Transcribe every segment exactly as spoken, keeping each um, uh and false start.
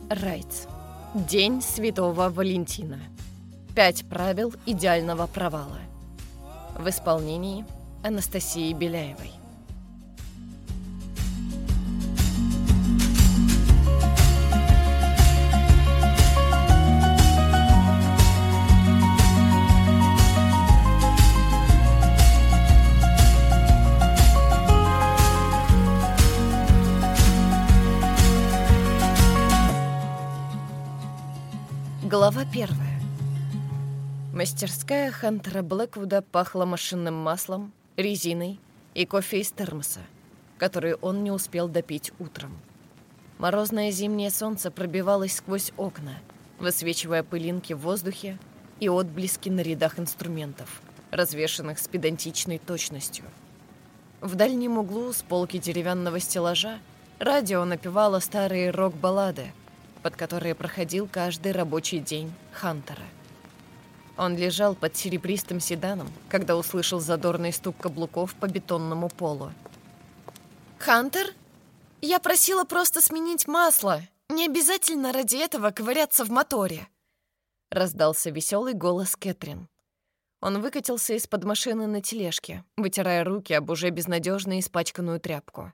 Райтс. День Святого Валентина. Пять правил идеального провала. В исполнении Анастасии Беляевой. Глава первая. Мастерская Хантера Блэквуда пахла машинным маслом, резиной и кофе из термоса, который он не успел допить утром. Морозное зимнее солнце пробивалось сквозь окна, высвечивая пылинки в воздухе и отблески на рядах инструментов, развешанных с педантичной точностью. В дальнем углу с полки деревянного стеллажа радио напевало старые рок-баллады, под которые проходил каждый рабочий день Хантера. Он лежал под серебристым седаном, когда услышал задорный стук каблуков по бетонному полу. «Хантер, я просила просто сменить масло. Не обязательно ради этого ковыряться в моторе», — раздался веселый голос Кэтрин. Он выкатился из-под машины на тележке, вытирая руки об уже безнадежно испачканную тряпку.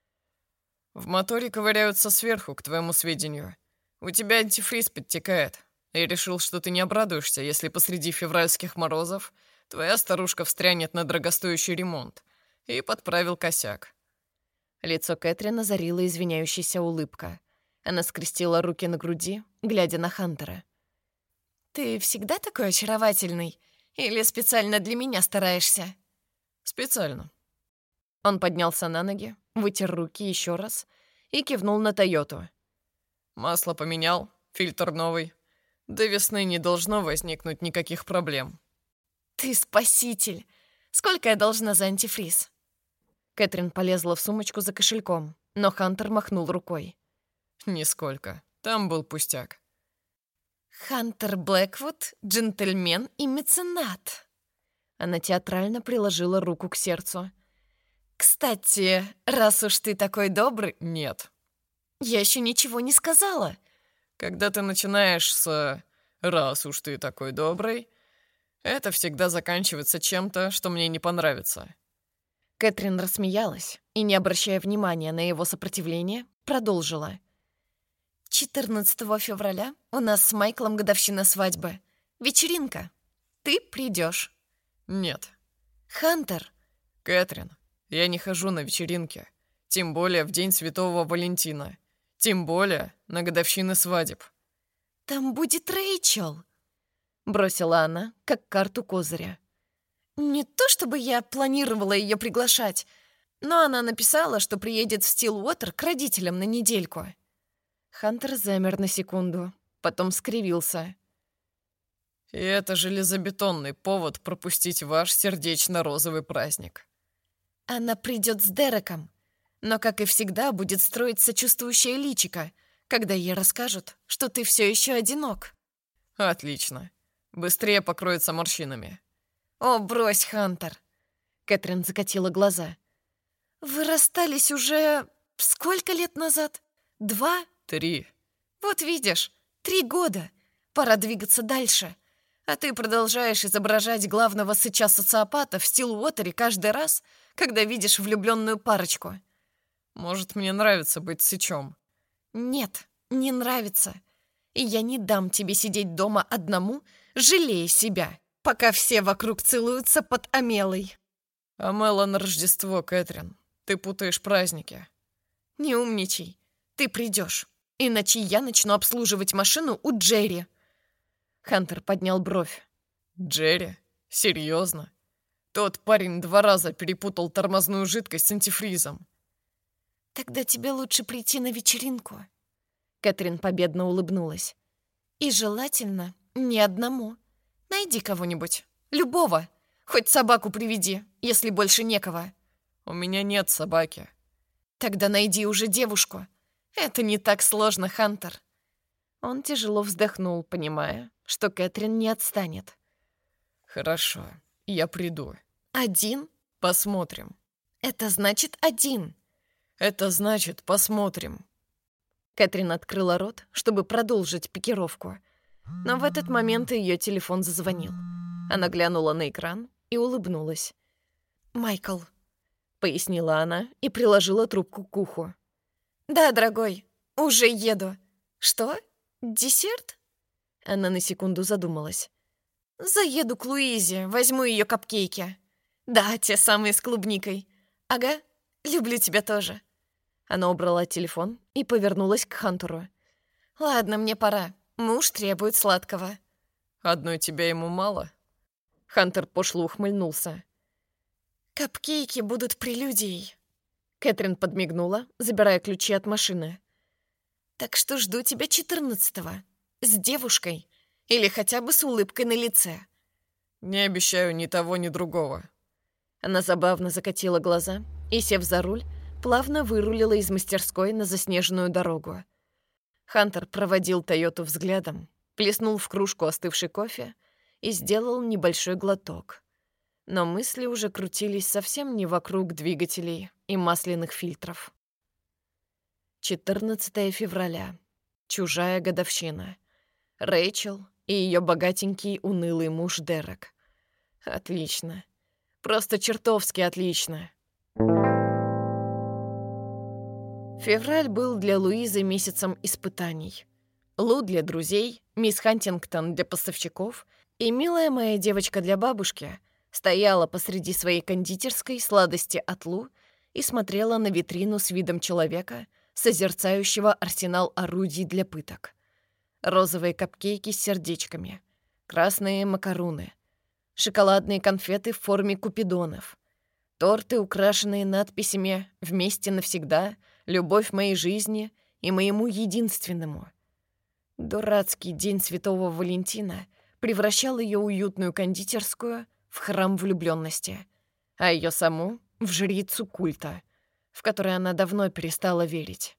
«В моторе ковыряются сверху, к твоему сведению. У тебя антифриз подтекает. Я решил, что ты не обрадуешься, если посреди февральских морозов твоя старушка встрянет на дорогостоящий ремонт, и подправил косяк». Лицо Кэтрин озарила извиняющаяся улыбка. Она скрестила руки на груди, глядя на Хантера. «Ты всегда такой очаровательный? Или специально для меня стараешься?» «Специально». Он поднялся на ноги, вытер руки еще раз и кивнул на Тойоту. «Масло поменял, фильтр новый. До весны не должно возникнуть никаких проблем». «Ты спаситель! Сколько я должна за антифриз?» Кэтрин полезла в сумочку за кошельком, но Хантер махнул рукой. «Нисколько. Там был пустяк». «Хантер Блэквуд — джентльмен и меценат». Она театрально приложила руку к сердцу. «Кстати, раз уж ты такой добрый...» «Нет». «Я еще ничего не сказала». «Когда ты начинаешь с «раз уж ты такой добрый», это всегда заканчивается чем-то, что мне не понравится». Кэтрин рассмеялась и, не обращая внимания на его сопротивление, продолжила. четырнадцатого февраля у нас с Майклом годовщина свадьбы. Вечеринка. Ты придешь. «Нет». «Хантер». «Кэтрин, я не хожу на вечеринки, тем более в день Святого Валентина. Тем более на годовщины свадеб». «Там будет Рэйчел», — бросила она, как карту козыря. «Не то чтобы я планировала ее приглашать, но она написала, что приедет в Стилуотер к родителям на недельку». Хантер замер на секунду, потом скривился. «И это железобетонный повод пропустить ваш сердечно-розовый праздник». «Она придет с Дереком, но, как и всегда, будет строить сочувствующее личико, когда ей расскажут, что ты все еще одинок». «Отлично. Быстрее покроется морщинами». «О, брось, Хантер!» Кэтрин закатила глаза. «Вы расстались уже... сколько лет назад? Два?» «Три». «Вот видишь, три года. Пора двигаться дальше. А ты продолжаешь изображать главного сыча-социопата в Стилуотере каждый раз, когда видишь влюбленную парочку». «Может, мне нравится быть сычом?» «Нет, не нравится. И я не дам тебе сидеть дома одному, жалея себя, пока все вокруг целуются под Амелой». «Амела на Рождество, Кэтрин. Ты путаешь праздники». «Не умничай. Ты придешь, иначе я начну обслуживать машину у Джерри». Хантер поднял бровь. «Джерри? Серьезно? Тот парень два раза перепутал тормозную жидкость с антифризом». «Тогда тебе лучше прийти на вечеринку». Кэтрин победно улыбнулась. «И желательно не одному. Найди кого-нибудь. Любого. Хоть собаку приведи, если больше некого». «У меня нет собаки». «Тогда найди уже девушку. Это не так сложно, Хантер». Он тяжело вздохнул, понимая, что Кэтрин не отстанет. «Хорошо, я приду». «Один?» «Посмотрим». «Это значит один». «Это значит, посмотрим». Кэтрин открыла рот, чтобы продолжить пикировку. Но в этот момент ее телефон зазвонил. Она глянула на экран и улыбнулась. «Майкл», — пояснила она и приложила трубку к уху. «Да, дорогой, уже еду. Что? Десерт?» Она на секунду задумалась. «Заеду к Луизе, возьму ее капкейки. Да, те самые с клубникой. Ага, люблю тебя тоже». Она убрала телефон и повернулась к Хантеру. «Ладно, мне пора. Муж требует сладкого». «Одной тебя ему мало?» Хантер пошло ухмыльнулся. «Капкейки будут прелюдией». Кэтрин подмигнула, забирая ключи от машины. «Так что жду тебя четырнадцатого. С девушкой. Или хотя бы с улыбкой на лице». «Не обещаю ни того, ни другого». Она забавно закатила глаза и, сев за руль, плавно вырулила из мастерской на заснеженную дорогу. Хантер проводил Тойоту взглядом, плеснул в кружку остывший кофе и сделал небольшой глоток. Но мысли уже крутились совсем не вокруг двигателей и масляных фильтров. четырнадцатое февраля. Чужая годовщина. Рэйчел и ее богатенький унылый муж Дерек. Отлично. Просто чертовски отлично. Февраль был для Луизы месяцем испытаний. Лу для друзей, мисс Хантингтон для поставщиков и милая моя девочка для бабушки стояла посреди своей кондитерской сладости от Лу и смотрела на витрину с видом человека, созерцающего арсенал орудий для пыток. Розовые капкейки с сердечками, красные макаруны, шоколадные конфеты в форме купидонов, торты, украшенные надписями «Вместе навсегда», «Любовь моей жизни» и «Моему единственному». Дурацкий день Святого Валентина превращал ее уютную кондитерскую в храм влюбленности, а ее саму — в жрицу культа, в который она давно перестала верить.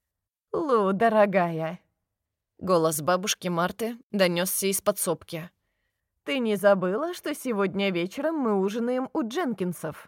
«Лу, дорогая!» Голос бабушки Марты донесся из подсобки. «Ты не забыла, что сегодня вечером мы ужинаем у Дженкинсов?»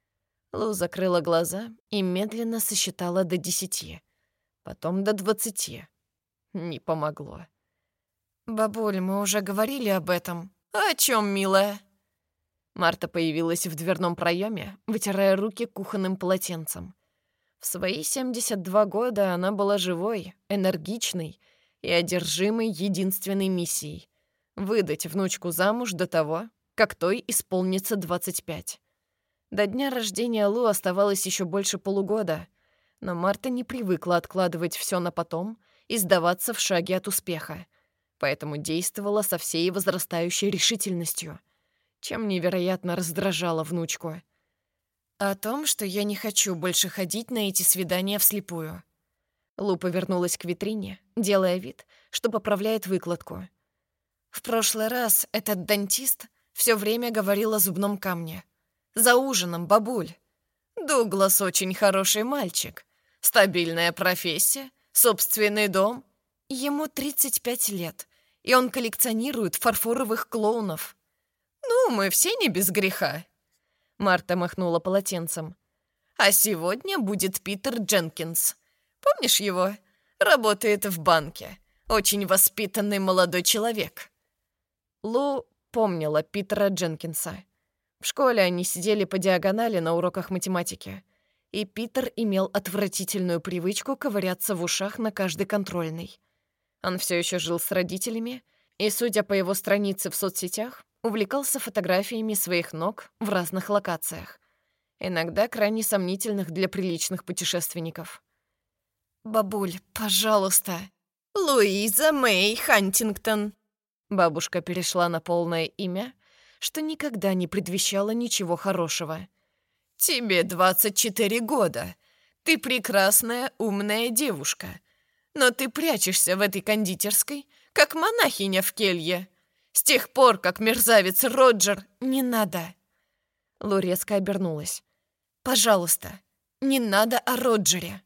Лу закрыла глаза и медленно сосчитала до десяти, потом до двадцати. Не помогло. «Бабуль, мы уже говорили об этом». «О чем, милая?» Марта появилась в дверном проеме, вытирая руки кухонным полотенцем. В свои семьдесят два года она была живой, энергичной и одержимой единственной миссией — выдать внучку замуж до того, как той исполнится двадцать пять. До дня рождения Лу оставалось еще больше полугода, но Марта не привыкла откладывать все на потом и сдаваться в шаге от успеха, поэтому действовала со всей возрастающей решительностью, чем невероятно раздражала внучку. «О том, что я не хочу больше ходить на эти свидания вслепую». Лу повернулась к витрине, делая вид, что поправляет выкладку. «В прошлый раз этот дантист все время говорил о зубном камне. За ужином, бабуль. Дуглас очень хороший мальчик. Стабильная профессия, собственный дом. Ему тридцать пять лет, и он коллекционирует фарфоровых клоунов. Ну, мы все не без греха». Марта махнула полотенцем. «А сегодня будет Питер Дженкинс. Помнишь его? Работает в банке. Очень воспитанный молодой человек». Лу помнила Питера Дженкинса. В школе они сидели по диагонали на уроках математики, и Питер имел отвратительную привычку ковыряться в ушах на каждой контрольной. Он все еще жил с родителями, и, судя по его странице в соцсетях, увлекался фотографиями своих ног в разных локациях, иногда крайне сомнительных для приличных путешественников. «Бабуль, пожалуйста!» «Луиза Мэй Хантингтон!» Бабушка перешла на полное имя, что никогда не предвещало ничего хорошего. «Тебе двадцать четыре года. Ты прекрасная, умная девушка. Но ты прячешься в этой кондитерской, как монахиня в келье. С тех пор, как мерзавец Роджер...» «Не надо!» Лу резко обернулась. «Пожалуйста, не надо о Роджере!»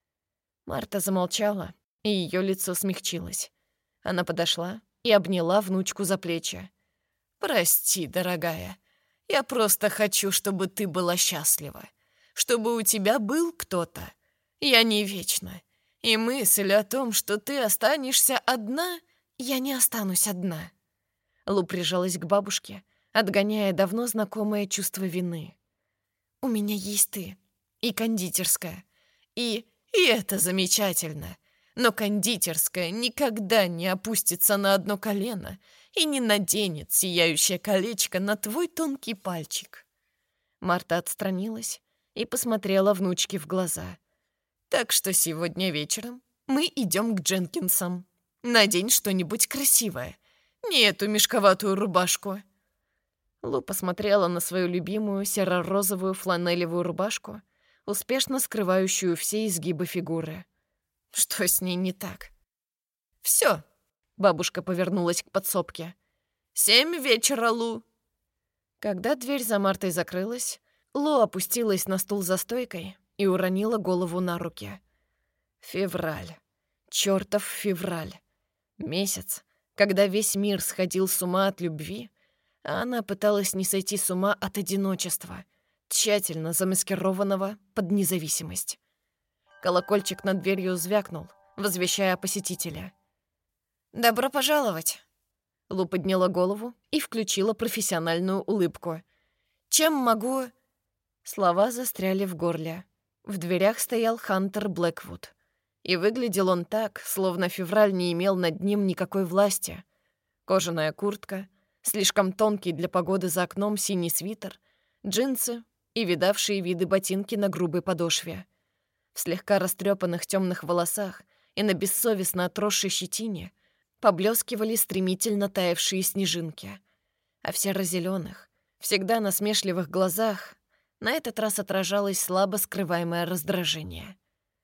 Марта замолчала, и ее лицо смягчилось. Она подошла и обняла внучку за плечи. «Прости, дорогая, я просто хочу, чтобы ты была счастлива, чтобы у тебя был кто-то. Я не вечна. И мысль о том, что ты останешься одна, я не останусь одна. Лу прижалась к бабушке, отгоняя давно знакомое чувство вины. У меня есть ты и кондитерская, и... и это замечательно. Но кондитерская никогда не опустится на одно колено и не наденет сияющее колечко на твой тонкий пальчик. Марта отстранилась и посмотрела внучке в глаза. Так что сегодня вечером мы идем к Дженкинсам. Надень что-нибудь красивое, не эту мешковатую рубашку. Лу посмотрела на свою любимую серо-розовую фланелевую рубашку, успешно скрывающую все изгибы фигуры. Что с ней не так? «Все!» — бабушка повернулась к подсобке. «Семь вечера, Лу!» Когда дверь за Мартой закрылась, Лу опустилась на стул за стойкой и уронила голову на руки. Февраль. Чёртов февраль. Месяц, когда весь мир сходил с ума от любви, а она пыталась не сойти с ума от одиночества, тщательно замаскированного под независимость. Колокольчик над дверью звякнул, возвещая посетителя. «Добро пожаловать!» Лу подняла голову и включила профессиональную улыбку. «Чем могу...» Слова застряли в горле. В дверях стоял Хантер Блэквуд. И выглядел он так, словно февраль не имел над ним никакой власти. Кожаная куртка, слишком тонкий для погоды за окном синий свитер, джинсы и видавшие виды ботинки на грубой подошве. В слегка растрепанных темных волосах и на бессовестно отросшей щетине поблескивали стремительно таявшие снежинки. А в серо-зеленых, всегда насмешливых глазах на этот раз отражалось слабо скрываемое раздражение.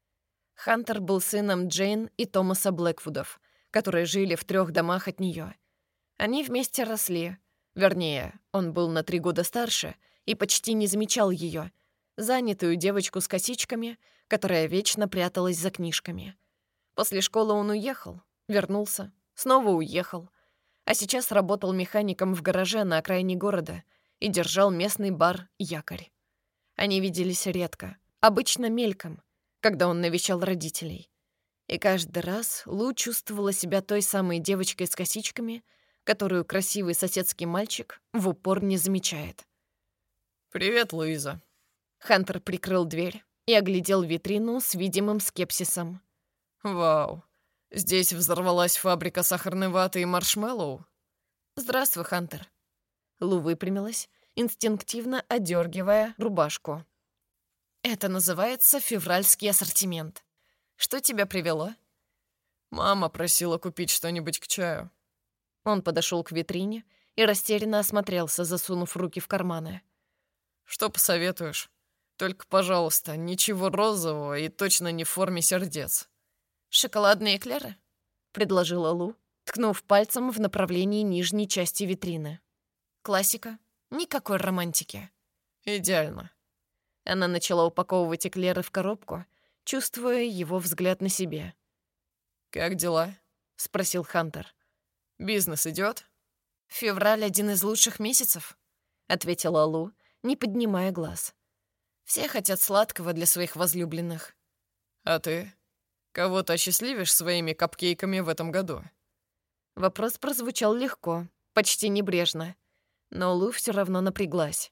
Хантер был сыном Джейн и Томаса Блэквудов, которые жили в трех домах от нее. Они вместе росли. Вернее, он был на три года старше и почти не замечал ее, занятую девочку с косичками, которая вечно пряталась за книжками. После школы он уехал, вернулся, снова уехал, а сейчас работал механиком в гараже на окраине города и держал местный бар «Якорь». Они виделись редко, обычно мельком, когда он навещал родителей. И каждый раз Лу чувствовала себя той самой девочкой с косичками, которую красивый соседский мальчик в упор не замечает. «Привет, Луиза». Хантер прикрыл дверь и оглядел витрину с видимым скепсисом. «Вау, здесь взорвалась фабрика сахарной ваты и маршмеллоу?» «Здравствуй, Хантер». Лу выпрямилась, инстинктивно одергивая рубашку. «Это называется февральский ассортимент. Что тебя привело?» «Мама просила купить что-нибудь к чаю». Он подошел к витрине и растерянно осмотрелся, засунув руки в карманы. «Что посоветуешь? Только, пожалуйста, ничего розового и точно не в форме сердец». «Шоколадные эклеры?» — предложила Лу, ткнув пальцем в направлении нижней части витрины. «Классика. Никакой романтики». «Идеально». Она начала упаковывать эклеры в коробку, чувствуя его взгляд на себе. «Как дела?» — спросил Хантер. «Бизнес идет?» «Февраль — один из лучших месяцев», — ответила Лу, не поднимая глаз. «Все хотят сладкого для своих возлюбленных». «А ты? Кого ты осчастливишь своими капкейками в этом году?» Вопрос прозвучал легко, почти небрежно, но Лу все равно напряглась.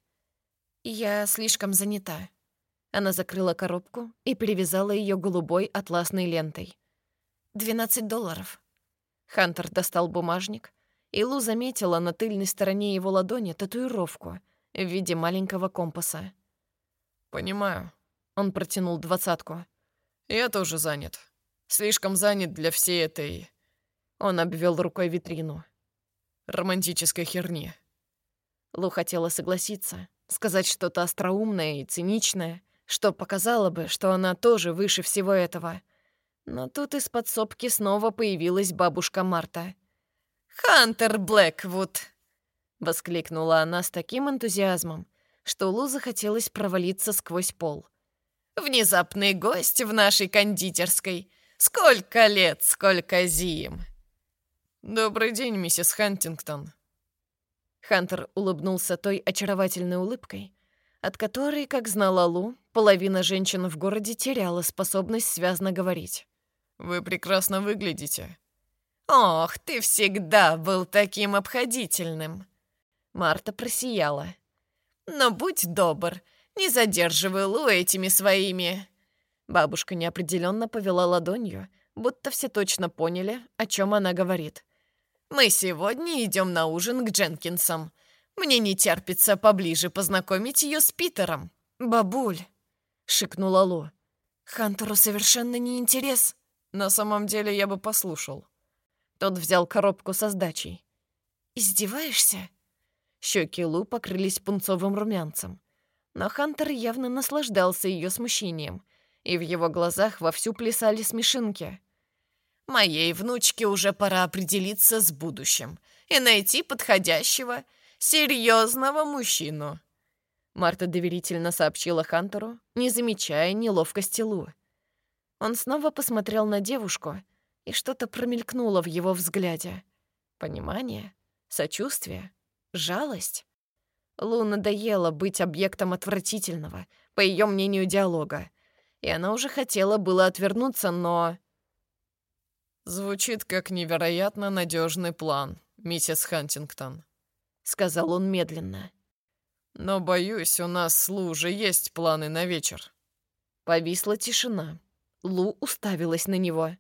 «Я слишком занята». Она закрыла коробку и перевязала ее голубой атласной лентой. «Двенадцать долларов». Хантер достал бумажник, и Лу заметила на тыльной стороне его ладони татуировку в виде маленького компаса. «Понимаю». Он протянул двадцатку. «Я тоже занят. Слишком занят для всей этой...» Он обвел рукой витрину. «Романтической херни». Лу хотела согласиться, сказать что-то остроумное и циничное, что показало бы, что она тоже выше всего этого. Но тут из подсобки снова появилась бабушка Марта. «Хантер Блэквуд!» — воскликнула она с таким энтузиазмом, что Лу захотелось провалиться сквозь пол. «Внезапный гость в нашей кондитерской! Сколько лет, сколько зим!» «Добрый день, миссис Хантингтон». Хантер улыбнулся той очаровательной улыбкой, от которой, как знала Лу, половина женщин в городе теряла способность связно говорить. Вы прекрасно выглядите». «Ох, ты всегда был таким обходительным!» Марта просияла. «Но будь добр, не задерживай Лу этими своими...» Бабушка неопределенно повела ладонью, будто все точно поняли, о чем она говорит. «Мы сегодня идем на ужин к Дженкинсам. Мне не терпится поближе познакомить ее с Питером». «Бабуль!» — шикнула Лу. «Хантеру совершенно не интерес». «На самом деле я бы послушал». Тот взял коробку со сдачей. «Издеваешься?» Щеки Лу покрылись пунцовым румянцем. Но Хантер явно наслаждался ее смущением, и в его глазах вовсю плясали смешинки. «Моей внучке уже пора определиться с будущим и найти подходящего, серьезного мужчину», Марта доверительно сообщила Хантеру, не замечая неловкости Лу. Он снова посмотрел на девушку, и что-то промелькнуло в его взгляде. Понимание? Сочувствие? Жалость? Лу надоело быть объектом отвратительного, по ее мнению, диалога, и она уже хотела было отвернуться, но... «Звучит как невероятно надежный план, миссис Хантингтон», — сказал он медленно. «Но, боюсь, у нас с Лу уже есть планы на вечер». Повисла тишина. Лу уставилась на него.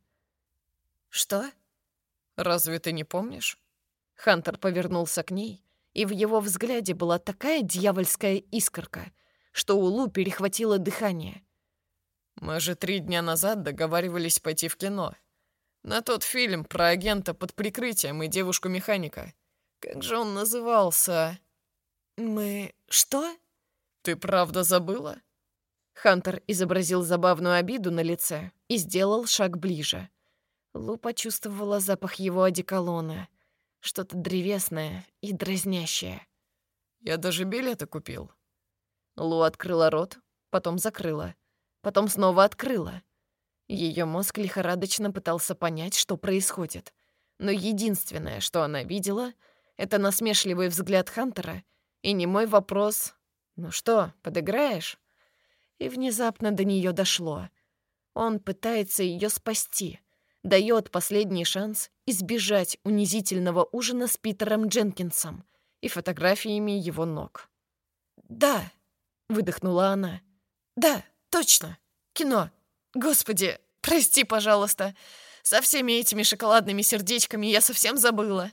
«Что?» «Разве ты не помнишь?» Хантер повернулся к ней, и в его взгляде была такая дьявольская искорка, что у Лу перехватило дыхание. «Мы же три дня назад договаривались пойти в кино. На тот фильм про агента под прикрытием и девушку-механика. Как же он назывался?» «Мы... что?» «Ты правда забыла?» Хантер изобразил забавную обиду на лице и сделал шаг ближе. Лу почувствовала запах его одеколона. Что-то древесное и дразнящее. «Я даже билеты купил». Лу открыла рот, потом закрыла, потом снова открыла. Ее мозг лихорадочно пытался понять, что происходит. Но единственное, что она видела, это насмешливый взгляд Хантера и немой вопрос «Ну что, подыграешь?» И внезапно до нее дошло. Он пытается ее спасти, дает последний шанс избежать унизительного ужина с Питером Дженкинсом и фотографиями его ног. «Да», — выдохнула она. «Да, точно, кино. Господи, прости, пожалуйста. Со всеми этими шоколадными сердечками я совсем забыла».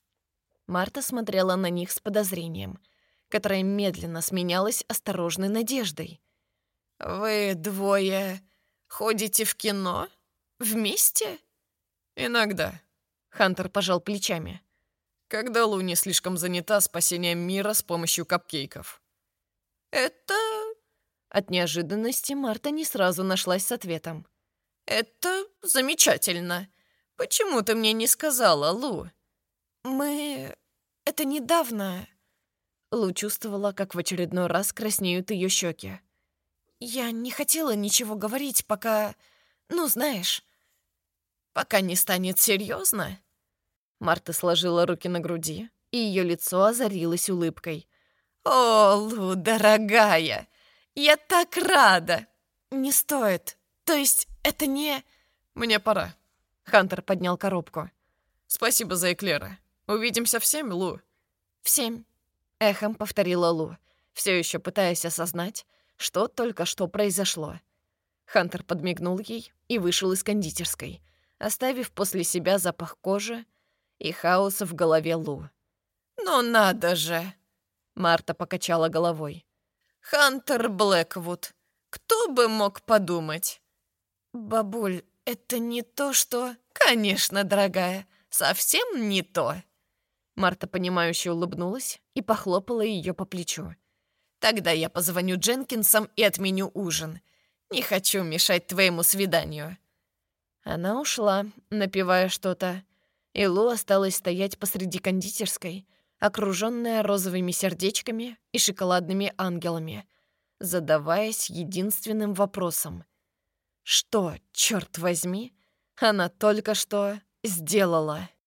Марта смотрела на них с подозрением, которое медленно сменялось осторожной надеждой. «Вы двое ходите в кино? Вместе?» «Иногда», — Хантер пожал плечами. «Когда Лу не слишком занята спасением мира с помощью капкейков». «Это...» От неожиданности Марта не сразу нашлась с ответом. «Это замечательно. Почему ты мне не сказала, Лу?» «Мы... это недавно...» Лу чувствовала, как в очередной раз краснеют ее щеки. «Я не хотела ничего говорить, пока... ну, знаешь...» «Пока не станет серьезно?» Марта сложила руки на груди, и ее лицо озарилось улыбкой. «О, Лу, дорогая, я так рада!» «Не стоит. То есть это не...» «Мне пора». Хантер поднял коробку. «Спасибо за эклеры. Увидимся в семь, Лу». «В семь», — эхом повторила Лу, все еще пытаясь осознать, что только что произошло. Хантер подмигнул ей и вышел из кондитерской, оставив после себя запах кожи и хаоса в голове Лу. «Ну надо же!» — Марта покачала головой. «Хантер Блэквуд. Кто бы мог подумать?» «Бабуль, это не то, что...» «Конечно, дорогая, совсем не то!» Марта, понимающе улыбнулась и похлопала ее по плечу. «Тогда я позвоню Дженкинсам и отменю ужин. Не хочу мешать твоему свиданию». Она ушла, напевая что-то, и Лу осталась стоять посреди кондитерской, окруженная розовыми сердечками и шоколадными ангелами, задаваясь единственным вопросом. Что, черт возьми, она только что сделала?